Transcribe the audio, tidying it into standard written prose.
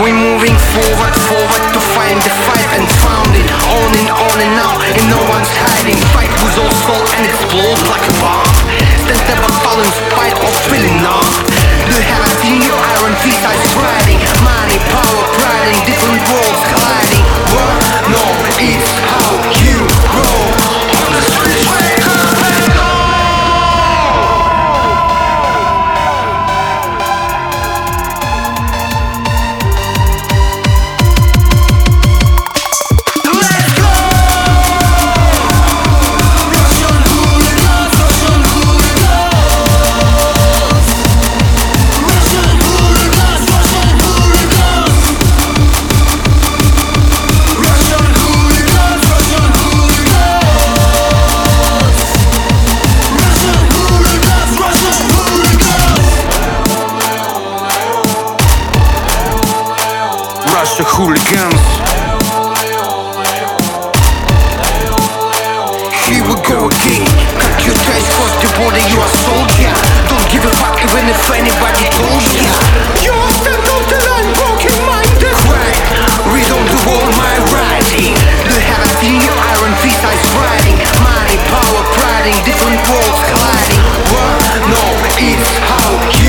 We moving forward, forward to find the fight and found it. On and now, and no one's hiding. Fight with all soul and explode like a bomb. Stand never fall in spite of feeling numb. The heart in your iron fist is riding. Money, power, pride in different worlds colliding. What? No, it's how you grow. On the streets, wake up and go. Russia hooligans. Here we go again. Cut your ties, cross the border, you are soldier. Don't give a fuck even if anybody told ya. You are stand on the line, broken minded. Right, read on the wall my writing. The heart in your iron fist is riding. Money, power, pride in different worlds colliding. What? No, it's how you